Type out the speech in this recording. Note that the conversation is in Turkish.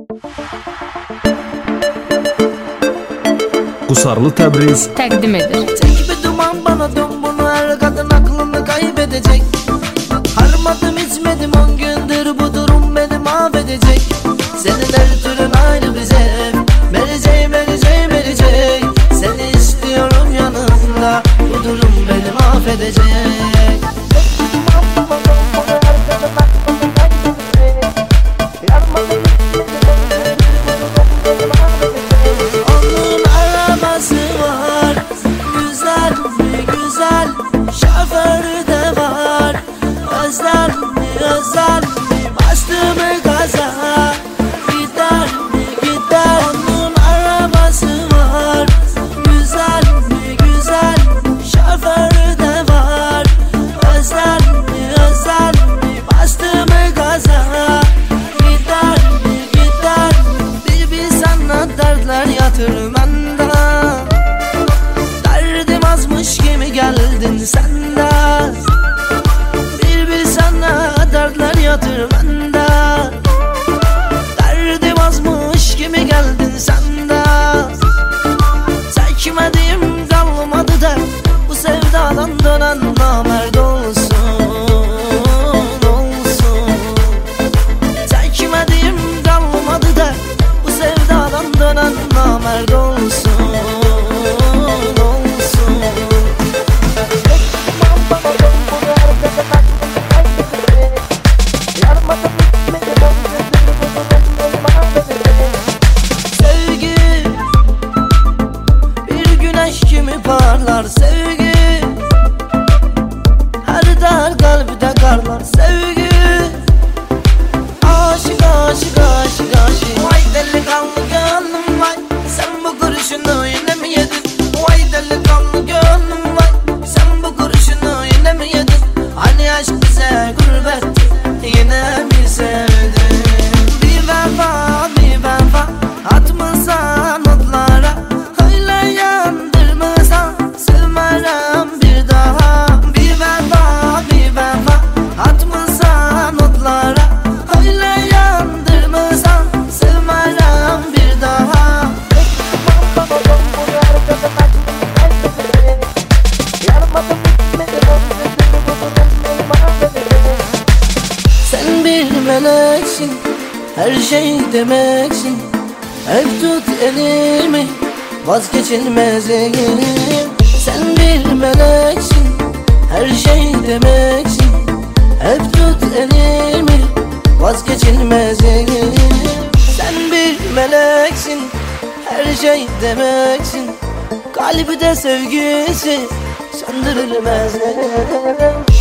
Qusarlı Təbriz təqdim edir. Tek bir duman bana dön, bunu her kadın aklını kaybedecek. Harmadım içmedim 10 gündür, bu durum beni mahvedecek. Senin her türün ayrı bize, vereceğim. Seni istiyorum yanımda, bu durum beni mahvedecek. Onun arabası var, güzel mi güzel, şoförü de var. Özel mi bastı mı gaza, gider mi gider. Onun arabası var, güzel mi güzel, şoförü de var. Özel mi bastı mı gaza, gider mi gider. Bir sana dertler yatır bende, derdim azmış gibi geldin sen de. Bir sana dertler yatır bende, derdim azmış gibi geldin sen de. Çekmediğim kalmadı da bu sevdadan dönen namerd olsun. Çekmediğim kalmadı da bu sevdadan dönen namerd olsun. Sevgi bir güneş gibi parlar, sevgi her dar kalbide karlar, sevgi aşık. Vay delikanlı gönlüm vay, sen bu kurşunu yine mi yedin? Vay delikanlı gönlüm vay, sen bu kurşunu yine mi yedin? Hani aşk bize gurbet, yine mi sevdin? Bir vefa atmasan otlara, öyle yandırmasan sevmem bir daha. Bir vefa atmasan otlara, öyle yandırmasan sevmem bir daha. Sen bir meleksin, her şey demeksin. Hep tut elimi, vazgeçilmez elim. Sen bir meleksin, her şey demeksin. Hep tut elimi, vazgeçilmez elim. Sen bir meleksin, her şey demeksin. Kalbide sevgisi söndürülmez elim.